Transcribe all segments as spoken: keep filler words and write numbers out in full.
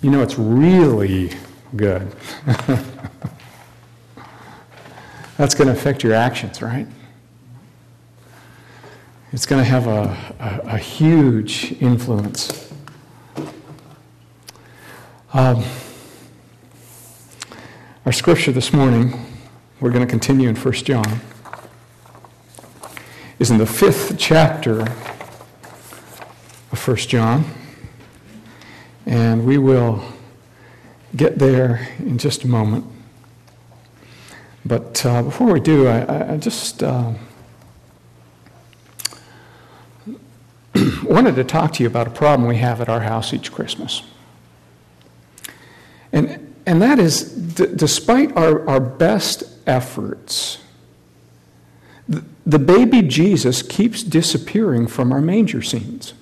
You know, it's really good. That's going to affect your actions, right? It's going to have a, a, a huge influence. Um, our scripture this morning, we're going to continue in First John, is in the fifth chapter of First John. And we will get there in just a moment. But uh, before we do, I, I just uh, wanted to talk to you about a problem we have at our house each Christmas. And and that is, d- despite our, our best efforts, the, the baby Jesus keeps disappearing from our manger scenes.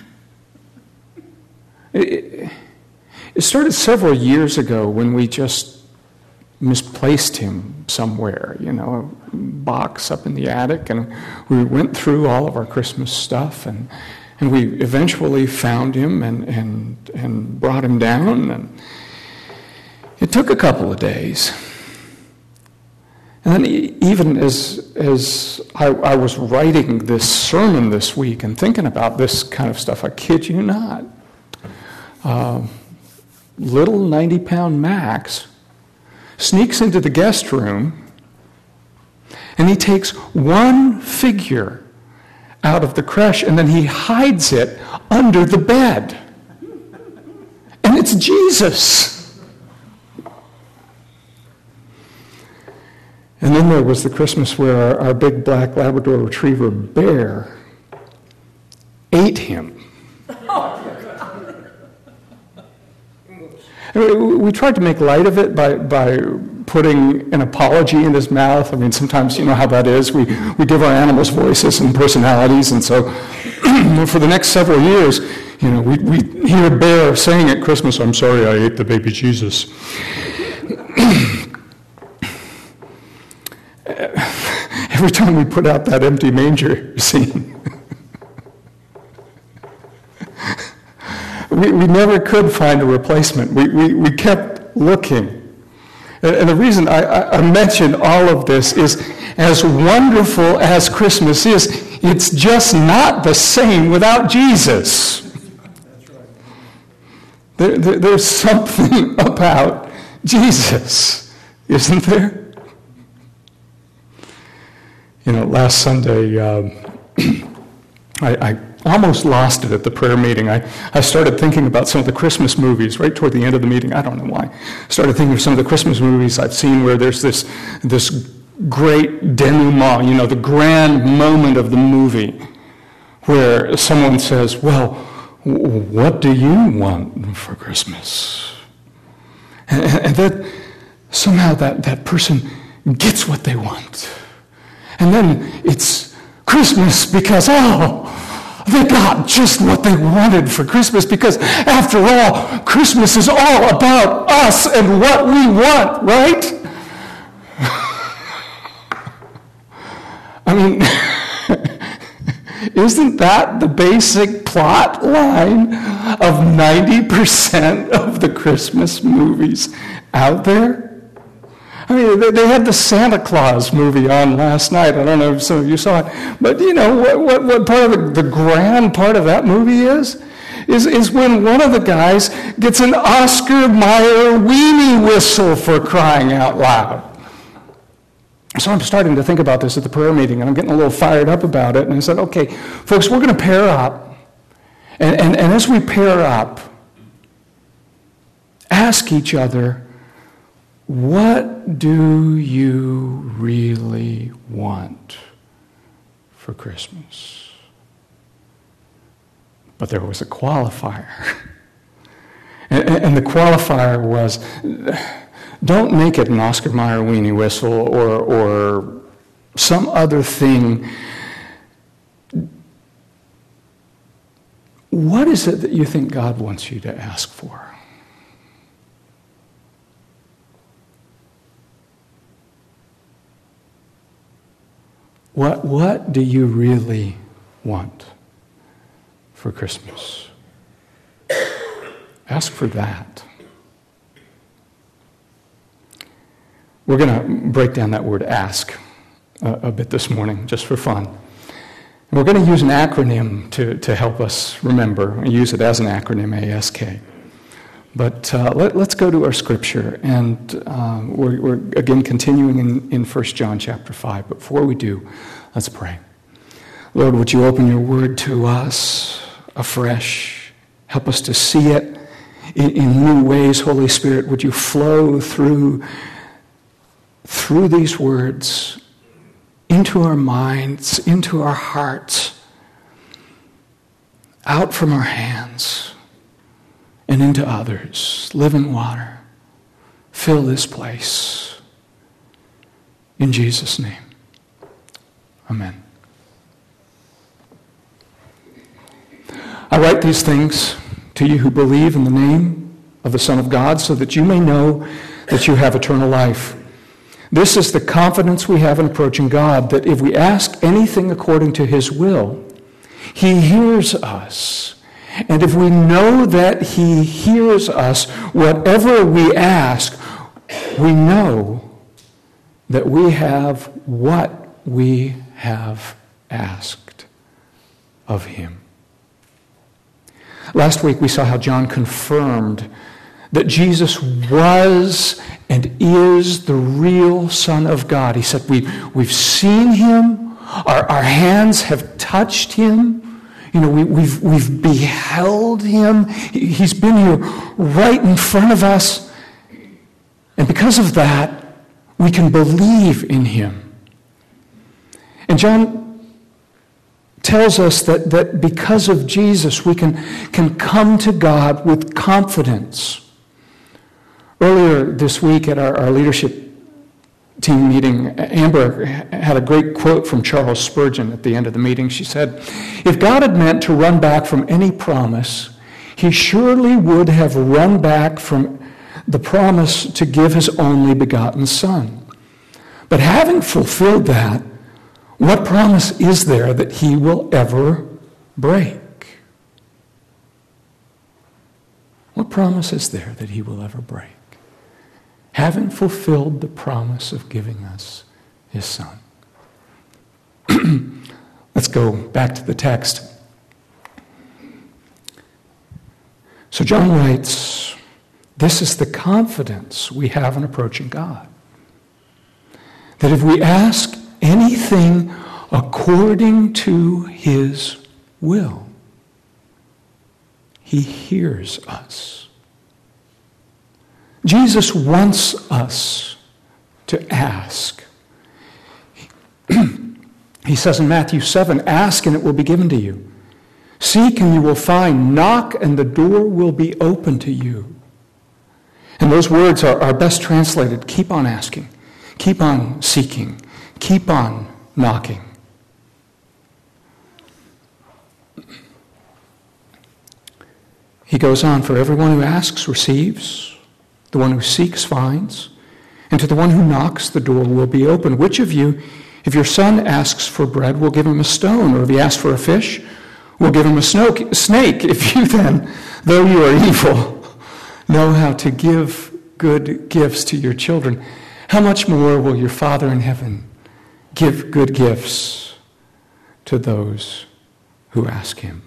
It, it started several years ago when we just misplaced him somewhere, you know, a box up in the attic, and we went through all of our Christmas stuff, and and we eventually found him and and and brought him down, and it took a couple of days. And then even as as I, I was writing this sermon this week and thinking about this kind of stuff, I kid you not, uh, little ninety-pound Max sneaks into the guest room, and he takes one figure out of the creche, and then he hides it under the bed. And it's Jesus. And then there was the Christmas where our, our big black Labrador Retriever Bear ate him. We tried to make light of it by, by putting an apology in his mouth. I mean, sometimes you know how that is. We, we give our animals voices and personalities, and so for the next several years, you know, we, we hear a bear saying at Christmas, "I'm sorry I ate the baby Jesus." Every time we put out that empty manger scene, we, we never could find a replacement. We, we, we kept looking. And, and the reason I, I, I mention all of this is, as wonderful as Christmas is, it's just not the same without Jesus. That's right. There, there, there's something about Jesus, isn't there? You know, last Sunday, um, I, I almost lost it at the prayer meeting. I, I started thinking about some of the Christmas movies right toward the end of the meeting. I don't know why. I started thinking of some of the Christmas movies I've seen where there's this, this great denouement, you know, the grand moment of the movie where someone says, "Well, what do you want for Christmas?" And, and that somehow that, that person gets what they want. And then it's Christmas because, oh, they got just what they wanted for Christmas, because after all, Christmas is all about us and what we want, right? I mean, isn't that the basic plot line of ninety percent of the Christmas movies out there? I mean, they, they had the Santa Claus movie on last night. I don't know if some of you saw it. But, you know, what, what, what part of the, the grand part of that movie is, is, is when one of the guys gets an Oscar Mayer weenie whistle, for crying out loud. So I'm starting to think about this at the prayer meeting, and I'm getting a little fired up about it. And I said, okay, folks, we're going to pair up. And, and, and as we pair up, ask each other, what do you really want for Christmas? But there was a qualifier. And, and the qualifier was, don't make it an Oscar Mayer weenie whistle or, or some other thing. What is it that you think God wants you to ask for? What, what do you really want for Christmas? Ask for that. We're going to break down that word ask a, a bit this morning, just for fun. And we're going to use an acronym to, to help us remember. We use it as an acronym, A S K. But uh, let, let's go to our scripture, and uh, we're, we're again continuing in, in First John chapter five. But before we do, let's pray. Lord, would you open your word to us afresh? Help us to see it in, in new ways. Holy Spirit, would you flow through, through these words into our minds, into our hearts, out from our hands, and into others. Living water, fill this place. In Jesus' name, amen. I write these things to you who believe in the name of the Son of God, so that you may know that you have eternal life. This is the confidence we have in approaching God, that if we ask anything according to his will, he hears us. And if we know that he hears us, whatever we ask, we know that we have what we have asked of him. Last week we saw how John confirmed that Jesus was and is the real Son of God. He said, we, we've seen him, our, our hands have touched him, you know, we, we've, we've beheld him, he's been here right in front of us, and because of that, we can believe in him. And John tells us that, that because of Jesus, we can, can come to God with confidence. Earlier this week at our, our leadership team meeting, Amber had a great quote from Charles Spurgeon at the end of the meeting. She said, "If God had meant to run back from any promise, he surely would have run back from the promise to give his only begotten Son. But having fulfilled that, what promise is there that he will ever break?" What promise is there that he will ever break? Having fulfilled the promise of giving us his Son. Let's go back to the text. So John writes, this is the confidence we have in approaching God. That if we ask anything according to his will, he hears us. Jesus wants us to ask. He says in Matthew seven, "Ask and it will be given to you. Seek and you will find. Knock and the door will be open to you." And those words are, are best translated, keep on asking, keep on seeking, keep on knocking. He goes on, "For everyone who asks receives, the one who seeks finds, and to the one who knocks the door will be open. Which of you, if your son asks for bread, will give him a stone? Or if he asks for a fish, will give him a snake? If you then, though you are evil, know how to give good gifts to your children, how much more will your Father in heaven give good gifts to those who ask him?"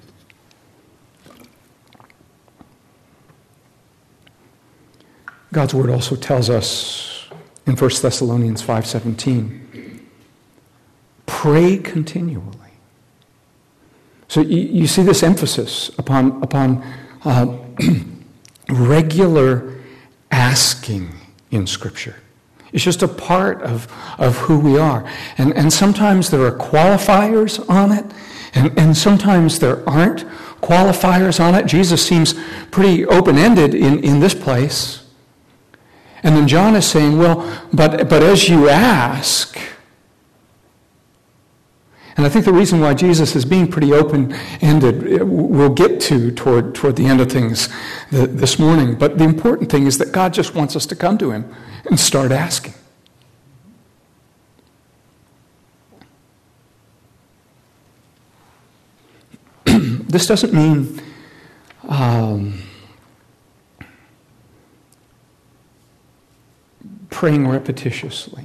God's word also tells us in First Thessalonians five seventeen, pray continually. So you, you see this emphasis upon, upon uh, regular asking in Scripture. It's just a part of, of who we are. And, and sometimes there are qualifiers on it, and, and sometimes there aren't qualifiers on it. Jesus seems pretty open-ended in, in this place. And then John is saying, well, but but as you ask, and I think the reason why Jesus is being pretty open-ended, we'll get to toward, toward the end of things this morning, but the important thing is that God just wants us to come to him and start asking. This doesn't mean um, praying repetitiously.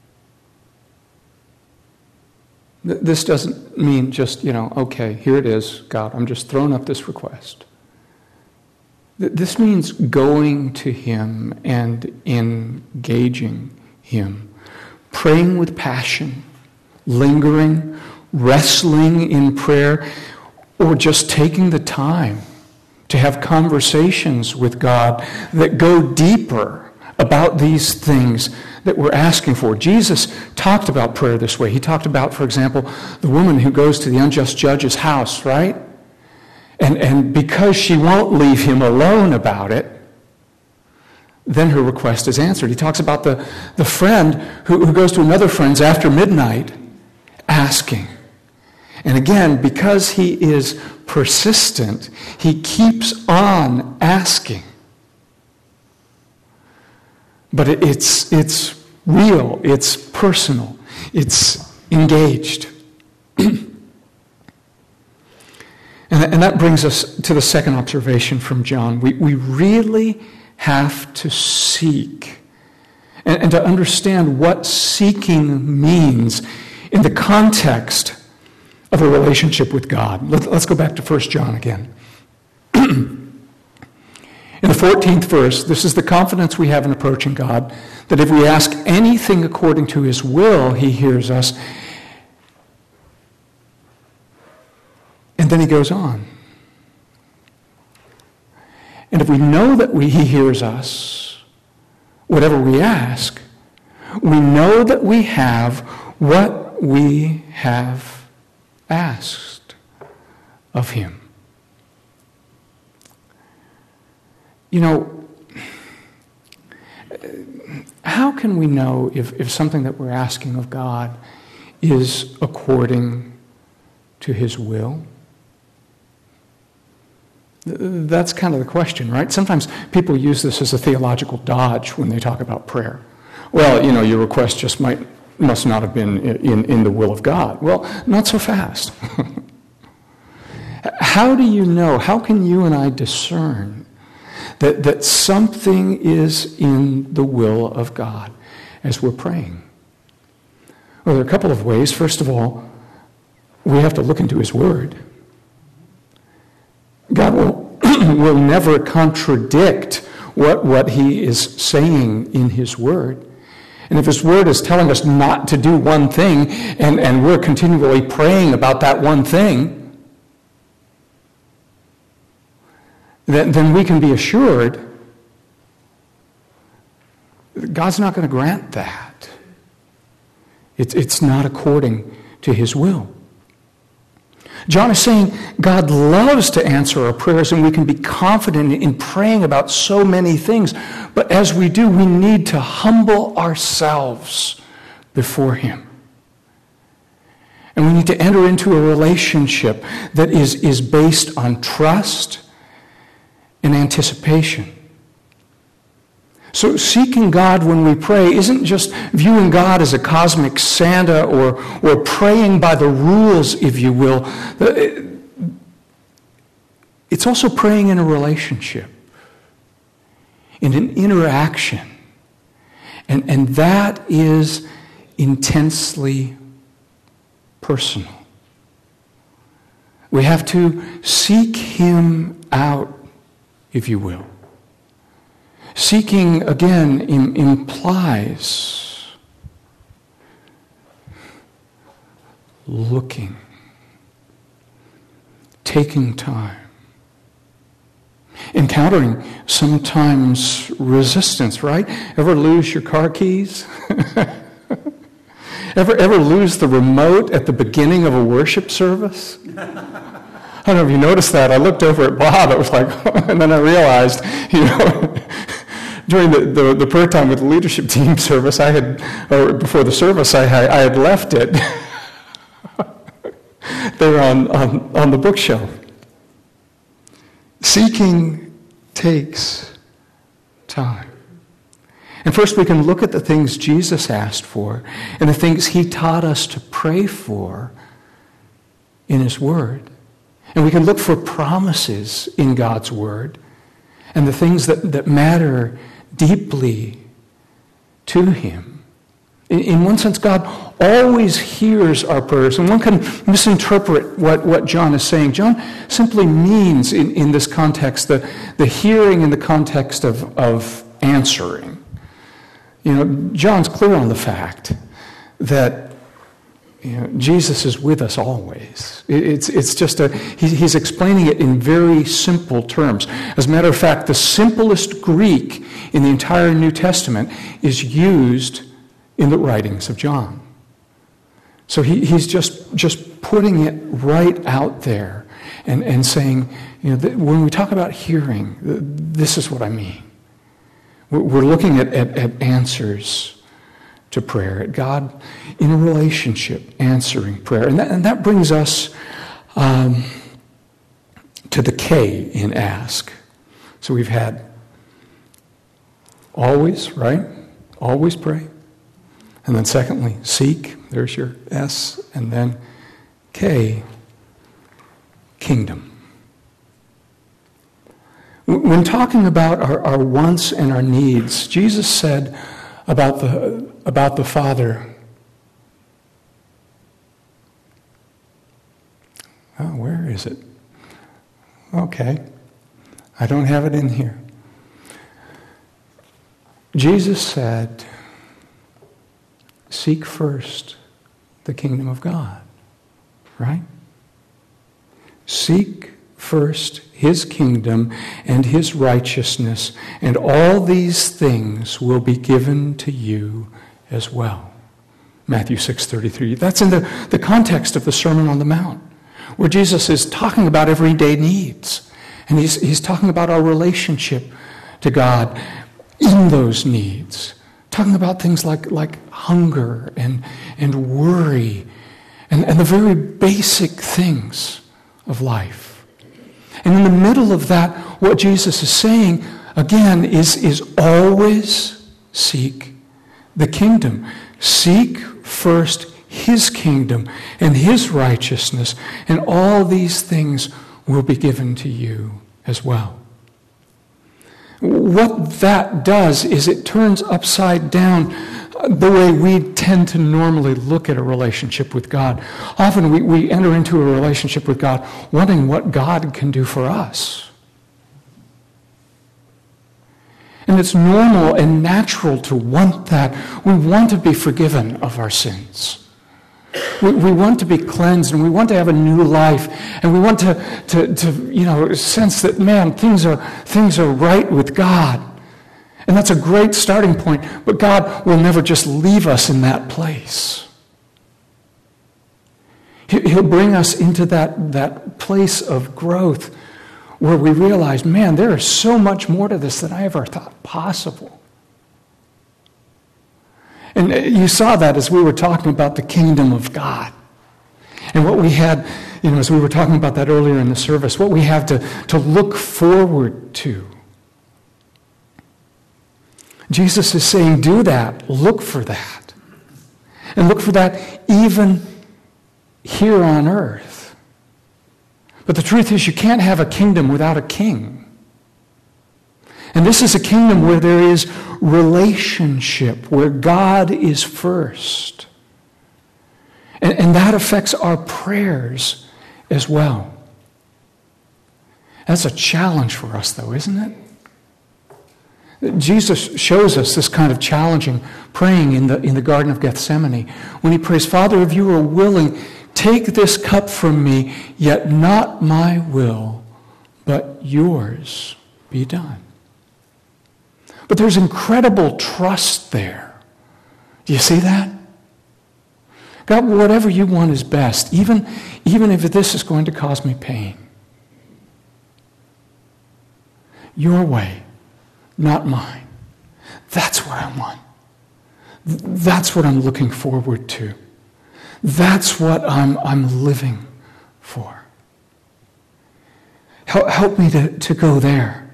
This doesn't mean just, you know, okay, here it is, God, I'm just throwing up this request. This means going to him and engaging him, praying with passion, lingering, wrestling in prayer, or just taking the time to have conversations with God that go deeper about these things that we're asking for. Jesus talked about prayer this way. He talked about, for example, the woman who goes to the unjust judge's house, right? And, and because she won't leave him alone about it, then her request is answered. He talks about the, the friend who, who goes to another friend's after midnight asking. And again, because he is persistent, he keeps on asking. But it, it's, it's real, it's personal, it's engaged. And, and that brings us to the second observation from John. We, we really have to seek and, and to understand what seeking means in the context of a relationship with God. Let, let's go back to First John again. In the fourteenth verse, this is the confidence we have in approaching God, that if we ask anything according to his will, he hears us. And then he goes on. And if we know that we, he hears us, whatever we ask, we know that we have what we have asked of him. You know, how can we know if, if something that we're asking of God is according to his will? That's kind of the question, right? Sometimes people use this as a theological dodge when they talk about prayer. Well, you know, your request just might must not have been in, in the will of God. Well, not so fast. How do you know? How can you and I discern that, that something is in the will of God as we're praying? Well, there are a couple of ways. First of all, we have to look into his word. God will, will never contradict what, what he is saying in his word. And if his word is telling us not to do one thing, and, and we're continually praying about that one thing, then, then we can be assured that God's not going to grant that. It's, it's not according to his will. John is saying God loves to answer our prayers, and we can be confident in praying about so many things. But as we do, we need to humble ourselves before him. And we need to enter into a relationship that is, is based on trust and anticipation. So seeking God when we pray isn't just viewing God as a cosmic Santa or, or praying by the rules, if you will. It's also praying in a relationship, in an interaction. And, and that is intensely personal. We have to seek him out, if you will. Seeking, again, im- implies looking, taking time, encountering sometimes resistance, right? Ever lose your car keys? ever, ever lose the remote at the beginning of a worship service? I don't know if you noticed that. I looked over at Bob. It was like, and then I realized, you know, during the, the, the prayer time with the leadership team service, I had, or before the service, I had, I had left it. They were on, on, on the bookshelf. Seeking takes time. And first we can look at the things Jesus asked for and the things he taught us to pray for in his word. And we can look for promises in God's word and the things that, that matter deeply to him. In, in one sense, God always hears our prayers, and one can misinterpret what, what John is saying. John simply means, in, in this context, the, the hearing in the context of, of answering. You know, John's clear on the fact that you know, Jesus is with us always. It's, it's just a, he's explaining it in very simple terms. As a matter of fact, the simplest Greek in the entire New Testament is used in the writings of John. So he, he's just, just putting it right out there and, and saying, you know, that when we talk about hearing, this is what I mean. We're looking at, at, at answers to prayer, at God in a relationship answering prayer. And that, and that brings us um, to the K in ask. So we've had always, right? Always pray. And then secondly, seek. There's your S. And then K, kingdom. When talking about our, our wants and our needs, Jesus said about the, about the Father, oh, where is it? Okay, I don't have it in here. Jesus said, seek first the kingdom of God, right? Seek first his kingdom and his righteousness, and all these things will be given to you as well. Matthew six thirty-three. That's in the, the context of the Sermon on the Mount, where Jesus is talking about everyday needs. And he's, he's talking about our relationship to God in those needs. Talking about things like, like hunger and, and worry and, and the very basic things of life. And in the middle of that, what Jesus is saying, again, is, is always seek the kingdom. Seek first his kingdom and his righteousness, and all these things will be given to you as well. What that does is it turns upside down the way we tend to normally look at a relationship with God. Often we, we enter into a relationship with God wanting what God can do for us. And it's normal and natural to want that. We want to be forgiven of our sins. We, we want to be cleansed, and we want to have a new life, and we want to, to, to you know, sense that, man, things are, things are right with God. And that's a great starting point, but God will never just leave us in that place. He'll bring us into that, that place of growth where we realize, man, there is so much more to this than I ever thought possible. And you saw that as we were talking about the kingdom of God. And what we had, you know, as we were talking about that earlier in the service, what we have to, to look forward to. Jesus is saying, do that. Look for that. And look for that even here on earth. But the truth is, you can't have a kingdom without a king. And this is a kingdom where there is relationship, where God is first. And, and that affects our prayers as well. That's a challenge for us, though, isn't it? Jesus shows us this kind of challenging praying in the, in the Garden of Gethsemane when he prays, Father, if you are willing, take this cup from me, yet not my will, but yours be done. But there's incredible trust there. Do you see that? God, whatever you want is best, even, even if this is going to cause me pain. Your way. Not mine. That's what I want. That's what I'm looking forward to. That's what I'm, I'm living for. Help, help me to, to go there.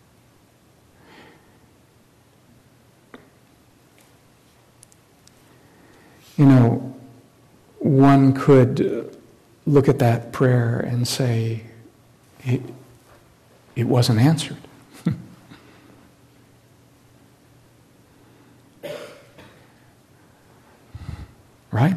You know, one could look at that prayer and say, it, it wasn't answered. Right?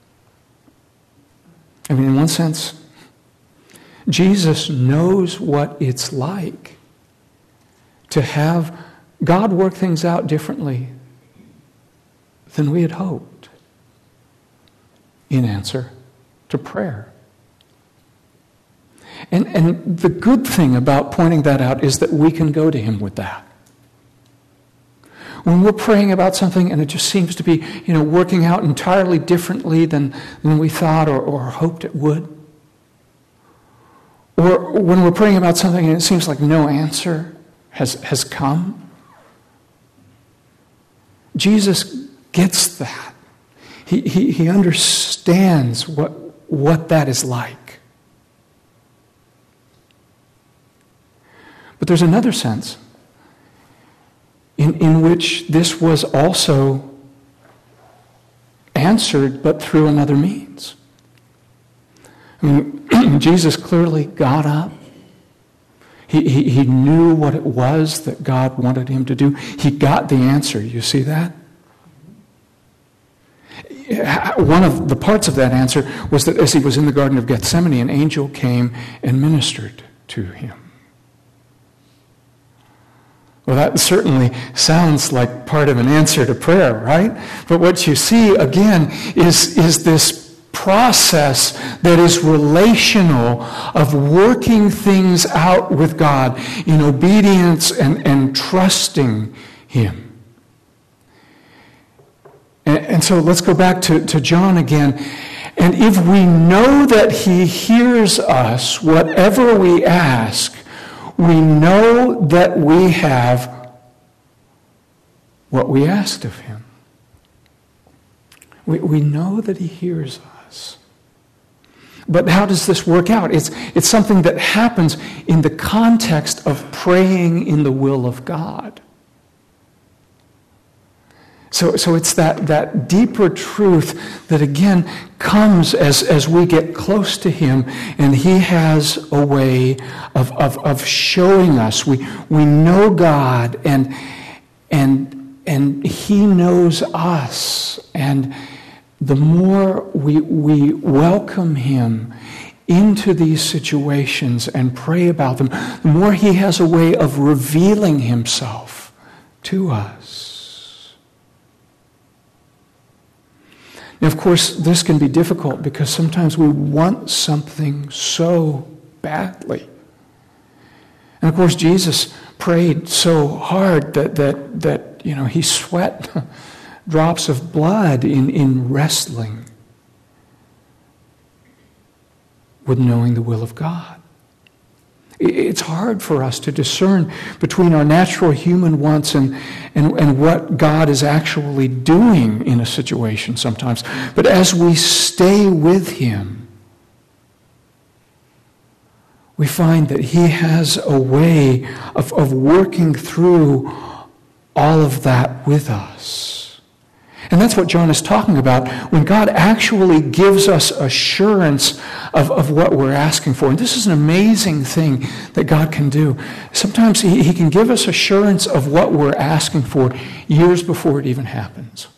I mean, in one sense, Jesus knows what it's like to have God work things out differently than we had hoped in answer to prayer. And, and the good thing about pointing that out is that we can go to him with that. When we're praying about something and it just seems to be, you know, working out entirely differently than, than we thought or, or hoped it would. Or when we're praying about something and it seems like no answer has, has come. Jesus gets that. He, he, he understands what, what that is like. But there's another sense in, in which this was also answered, but through another means. I mean, Jesus clearly got up. He, he, he knew what it was that God wanted him to do. He got the answer. You see that? One of the parts of that answer was that as he was in the Garden of Gethsemane, an angel came and ministered to him. Well, that certainly sounds like part of an answer to prayer, right? But what you see, again, is, is this process that is relational of working things out with God in obedience and, and trusting him. And, and so let's go back to, to John again. And if we know that he hears us, whatever we ask, we know that we have what we asked of him. We, we know that he hears us. But how does this work out? It's, it's something that happens in the context of praying in the will of God. So, so it's that, that deeper truth that, again, comes as, as we get close to him, and he has a way of, of, of showing us. We, we know God, and, and, and he knows us. And the more we, we welcome him into these situations and pray about them, the more he has a way of revealing himself to us. Now, of course, this can be difficult because sometimes we want something so badly. And of course, Jesus prayed so hard that, that, that you know, he sweat drops of blood in, in wrestling with knowing the will of God. It's hard for us to discern between our natural human wants and, and, and what God is actually doing in a situation sometimes. But as we stay with him, we find that he has a way of, of working through all of that with us. And that's what John is talking about when God actually gives us assurance of, of what we're asking for. And this is an amazing thing that God can do. Sometimes he, he can give us assurance of what we're asking for years before it even happens.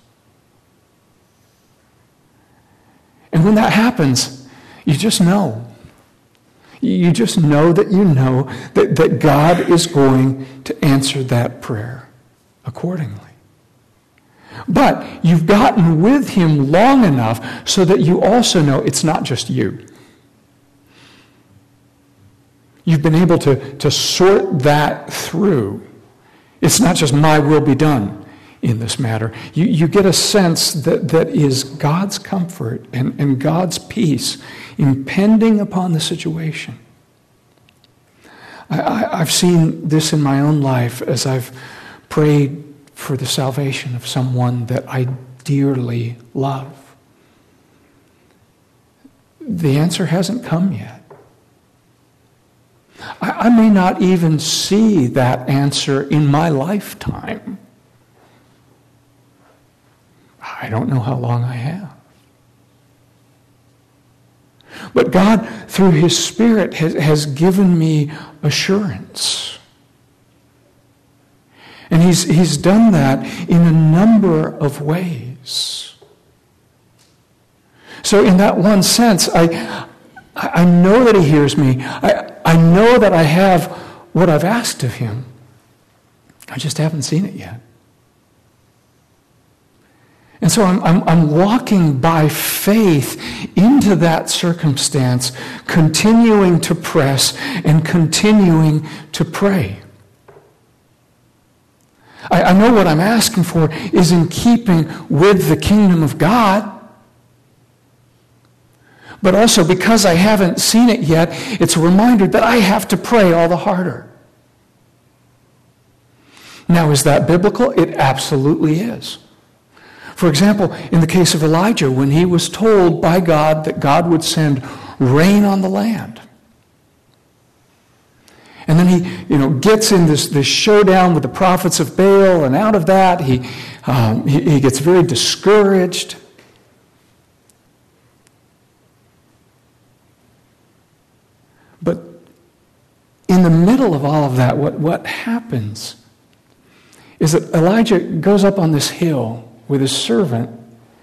And when that happens, you just know. You just know that you know that, that God is going to answer that prayer accordingly. But you've gotten with him long enough so that you also know it's not just you. You've been able to, to sort that through. It's not just my will be done in this matter. You, you get a sense that, that is God's comfort and, and God's peace impending upon the situation. I, I, I've seen this in my own life as I've prayed for the salvation of someone that I dearly love. The answer hasn't come yet. I, I may not even see that answer in my lifetime. I don't know how long I have. But God, through his Spirit, has, has given me assurance. And he's, he's done that in a number of ways. So in that one sense, I, I know that he hears me. I, I know that I have what I've asked of him. I just haven't seen it yet. And so I'm, I'm, I'm walking by faith into that circumstance, continuing to press and continuing to pray. I, I know what I'm asking for is in keeping with the kingdom of God. But also, because I haven't seen it yet, it's a reminder that I have to pray all the harder. Now, is that biblical? It absolutely is. For example, in the case of Elijah, when he was told by God that God would send rain on the land. And then he, you know, gets in this, this showdown with the prophets of Baal, and out of that he, um, he, he gets very discouraged. But in the middle of all of that, what, what happens is that Elijah goes up on this hill with his servant,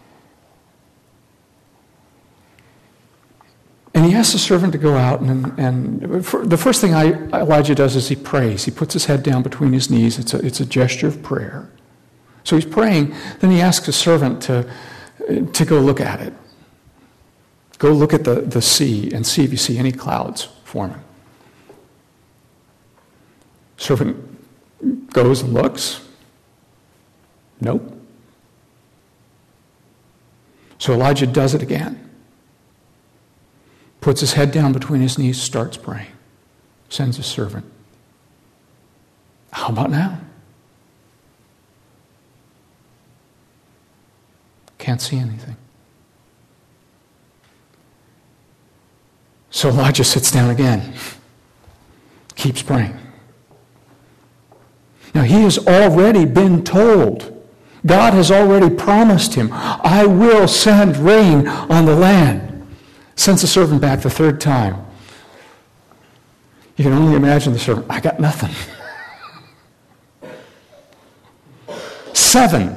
and he asks the servant to go out, and, and for, the first thing I, Elijah does is he prays. He puts his head down between his knees. It's a, it's a gesture of prayer. So he's praying, then he asks the servant to, to go look at it. Go look at the, the sea and see if you see any clouds forming. Servant goes and looks. Nope. So Elijah does it again. Puts his head down between his knees, starts praying. Sends his servant. How about now? Can't see anything. So Elijah sits down again. Keeps praying. Now he has already been told. God has already promised him, I will send rain on the land. Sends the servant back the third time. You can only imagine the servant, I got nothing. Seven.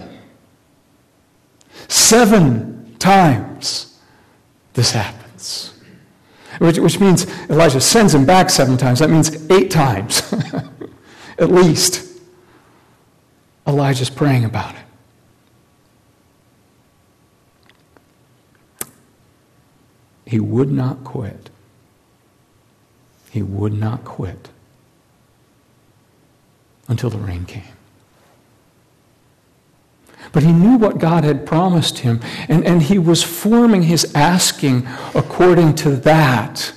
Seven times this happens. Which, which means Elijah sends him back seven times. That means eight times. At least. Elijah's praying about it. He would not quit. He would not quit until the rain came. But he knew what God had promised him, and, and he was forming his asking according to that.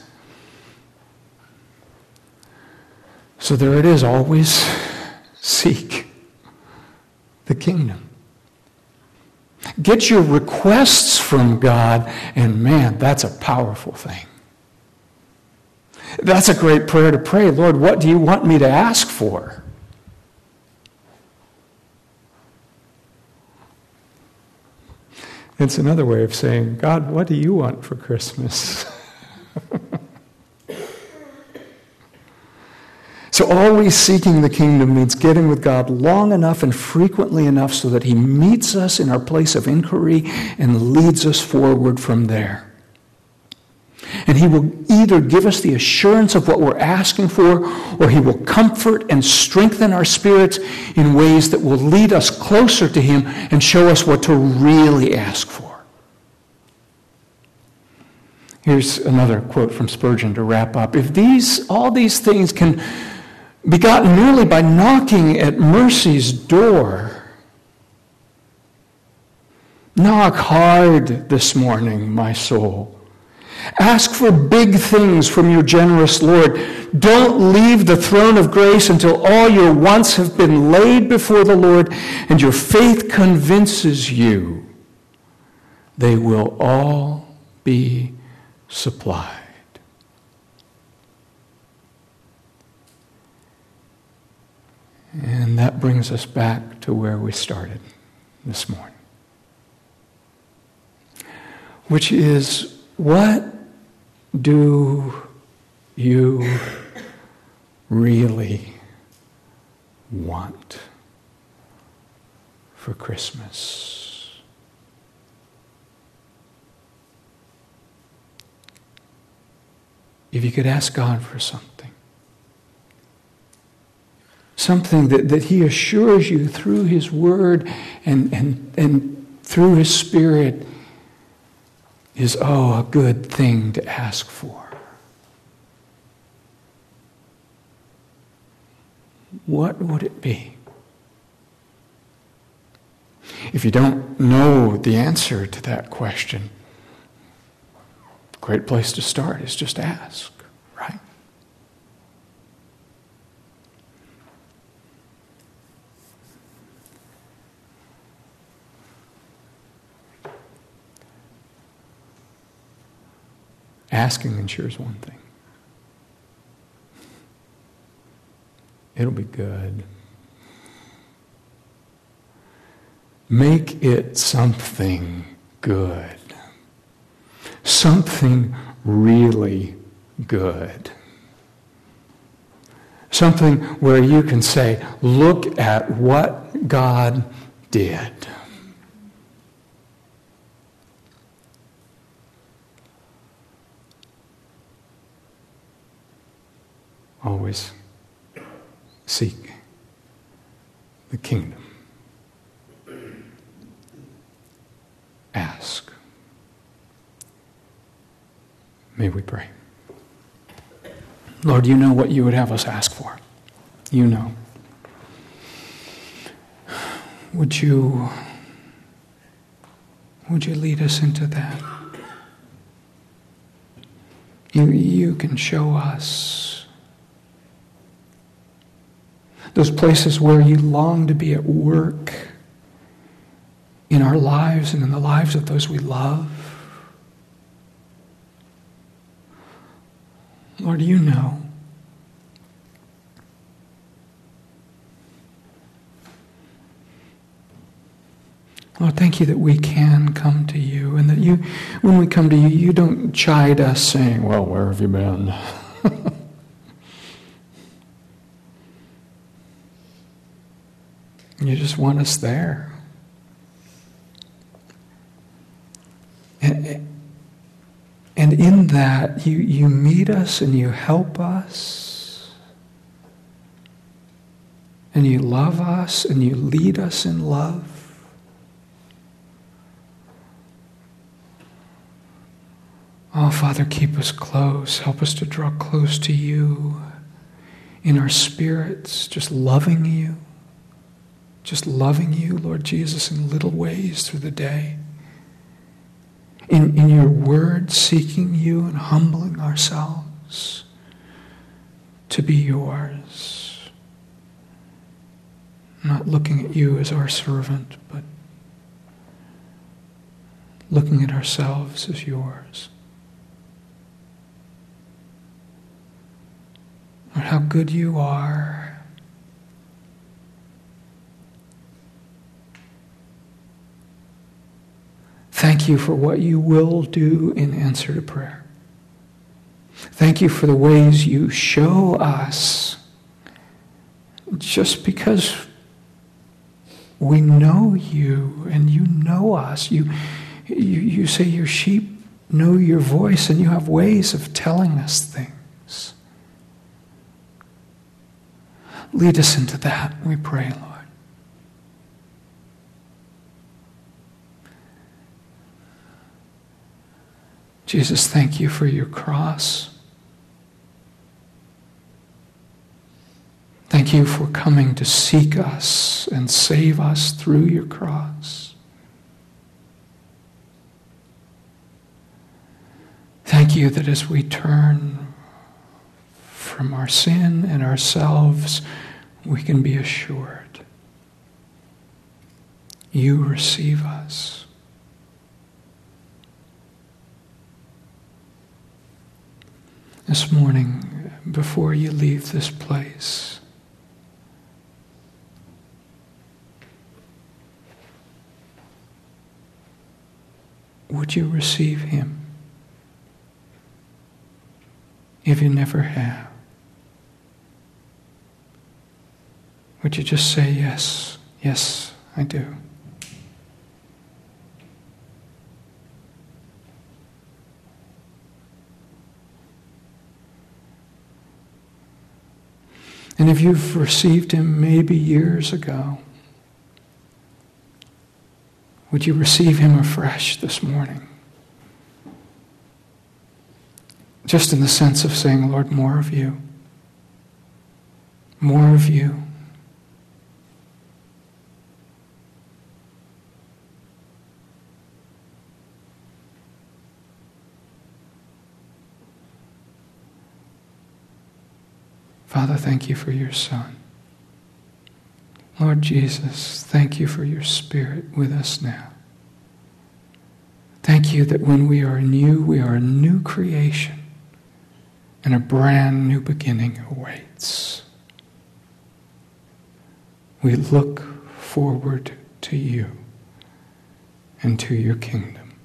So there it is, always seek the kingdom. Get your requests from God, and man, that's a powerful thing. That's a great prayer to pray. Lord, what do you want me to ask for? It's another way of saying, God, what do you want for Christmas? So always seeking the kingdom means getting with God long enough and frequently enough so that he meets us in our place of inquiry and leads us forward from there. And he will either give us the assurance of what we're asking for, or he will comfort and strengthen our spirits in ways that will lead us closer to him and show us what to really ask for. Here's another quote from Spurgeon to wrap up. If these, all these things can be gotten merely by knocking at mercy's door, knock hard this morning, my soul. Ask for big things from your generous Lord. Don't leave the throne of grace until all your wants have been laid before the Lord and your faith convinces you they will all be supplied. And that brings us back to where we started this morning, which is, what do you really want for Christmas? if you could ask God for something, something that, that he assures you through his word and, and, and through his Spirit is, oh, a good thing to ask for. What would it be? If you don't know the answer to that question, a great place to start is just ask, right? Asking ensures one thing. It'll be good. Make it something good. Something really good. Something where you can say, look at what God did. Always seek the kingdom. Ask. May we pray. Lord, you know what you would have us ask for. You know. Would you, would you lead us into that? You, you can show us those places where you long to be at work in our lives and in the lives of those we love. Lord, you know. Lord, thank you that we can come to you, and that you, when we come to you, you don't chide us saying, well, where have you been? You just want us there. And, and in that, you, you meet us and you help us. And you love us and you lead us in love. Oh, Father, keep us close. Help us to draw close to you in our spirits, just loving you. Just loving you, Lord Jesus, in little ways through the day. In, in your word, seeking you and humbling ourselves to be yours. Not looking at you as our servant, but looking at ourselves as yours. Lord, how good you are. Thank you for what you will do in answer to prayer. Thank you for the ways you show us, just because we know you and you know us. You, you, you say your sheep know your voice, and you have ways of telling us things. Lead us into that, we pray, Lord. Jesus, thank you for your cross. Thank you for coming to seek us and save us through your cross. Thank you that as we turn from our sin and ourselves, we can be assured you receive us. This morning, before you leave this place, would you receive him if you never have? Would you just say, yes, yes, I do? And if you've received him maybe years ago, would you receive him afresh this morning? Just in the sense of saying, Lord, more of you. More of you. Father, thank you for your Son. Lord Jesus, thank you for your Spirit with us now. Thank you that when we are new, we are a new creation and a brand new beginning awaits. We look forward to you and to your kingdom.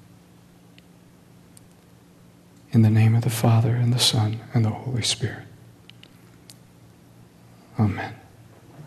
In the name of the Father, and the Son, and the Holy Spirit. Amen.